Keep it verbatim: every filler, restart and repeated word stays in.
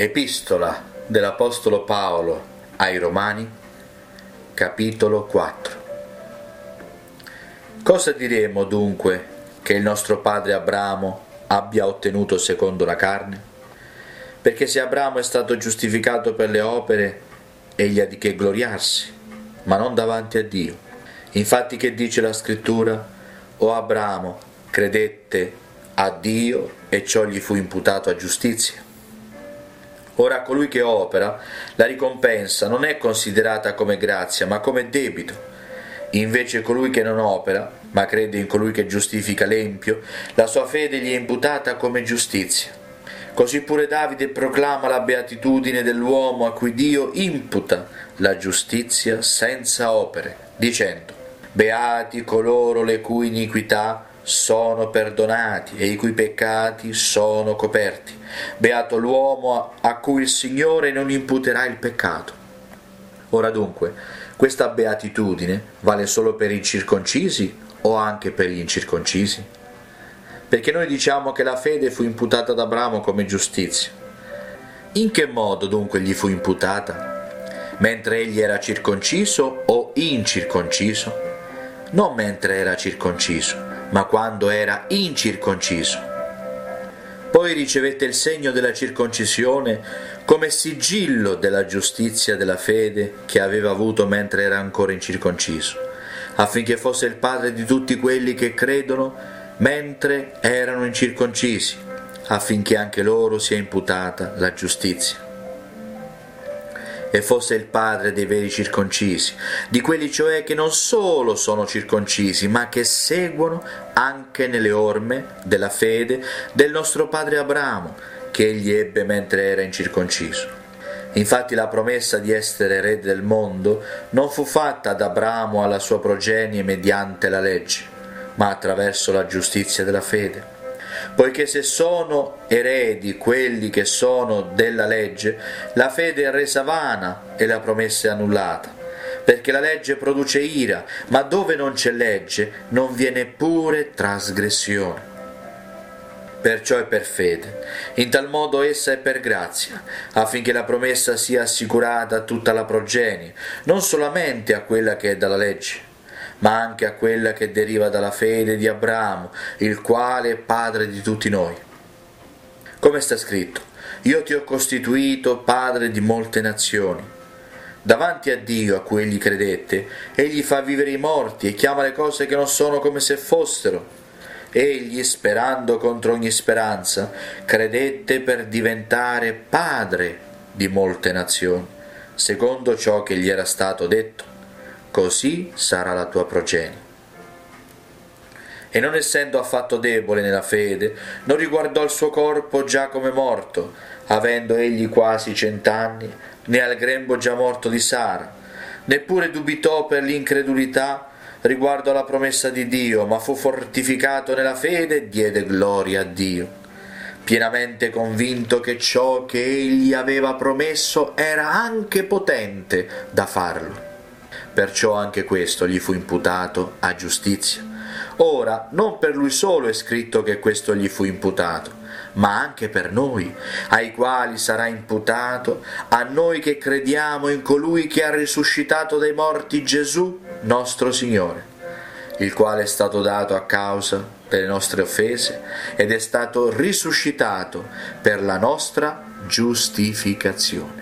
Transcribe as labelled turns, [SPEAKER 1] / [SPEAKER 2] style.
[SPEAKER 1] Epistola dell'Apostolo Paolo ai Romani, capitolo quattro. Cosa diremo dunque che il nostro padre Abramo abbia ottenuto secondo la carne? Perché se Abramo è stato giustificato per le opere, egli ha di che gloriarsi, ma non davanti a Dio. Infatti che dice la Scrittura? O Abramo credette a Dio e ciò gli fu imputato a giustizia. Ora a colui che opera, la ricompensa non è considerata come grazia, ma come debito. Invece colui che non opera, ma crede in colui che giustifica l'empio, la sua fede gli è imputata come giustizia. Così pure Davide proclama la beatitudine dell'uomo a cui Dio imputa la giustizia senza opere, dicendo: beati coloro le cui iniquità sono perdonati e i cui peccati sono coperti. Beato l'uomo a cui il Signore non imputerà il peccato. Ora dunque, questa beatitudine vale solo per i circoncisi o anche per gli incirconcisi? Perché noi diciamo che la fede fu imputata ad Abramo come giustizia. In che modo dunque gli fu imputata? Mentre egli era circonciso o incirconciso? Non mentre era circonciso, ma quando era incirconciso. Poi ricevette il segno della circoncisione come sigillo della giustizia della fede che aveva avuto mentre era ancora incirconciso, affinché fosse il padre di tutti quelli che credono mentre erano incirconcisi, affinché anche loro sia imputata la giustizia. E fosse il padre dei veri circoncisi, di quelli cioè che non solo sono circoncisi, ma che seguono anche nelle orme della fede del nostro padre Abramo, che egli ebbe mentre era incirconciso. Infatti la promessa di essere re del mondo non fu fatta ad Abramo alla sua progenie mediante la legge, ma attraverso la giustizia della fede. Poiché se sono eredi quelli che sono della legge, la fede è resa vana e la promessa è annullata, perché la legge produce ira, ma dove non c'è legge non vi è neppure trasgressione. Perciò è per fede, in tal modo essa è per grazia, affinché la promessa sia assicurata a tutta la progenie, non solamente a quella che è dalla legge, ma anche a quella che deriva dalla fede di Abramo, il quale è padre di tutti noi. Come sta scritto: io ti ho costituito padre di molte nazioni. Davanti a Dio, a cui egli credette, egli fa vivere i morti e chiama le cose che non sono come se fossero. Egli, sperando contro ogni speranza, credette per diventare padre di molte nazioni, secondo ciò che gli era stato detto: così sarà la tua progenie. E non essendo affatto debole nella fede, non riguardò il suo corpo già come morto, avendo egli quasi cent'anni, né al grembo già morto di Sara, neppure dubitò per l'incredulità riguardo alla promessa di Dio, ma fu fortificato nella fede e diede gloria a Dio, pienamente convinto che ciò che egli aveva promesso era anche potente da farlo. Perciò anche questo gli fu imputato a giustizia. Ora, non per lui solo è scritto che questo gli fu imputato, ma anche per noi, ai quali sarà imputato, a noi che crediamo in colui che ha risuscitato dai morti Gesù, nostro Signore, il quale è stato dato a causa delle nostre offese ed è stato risuscitato per la nostra giustificazione.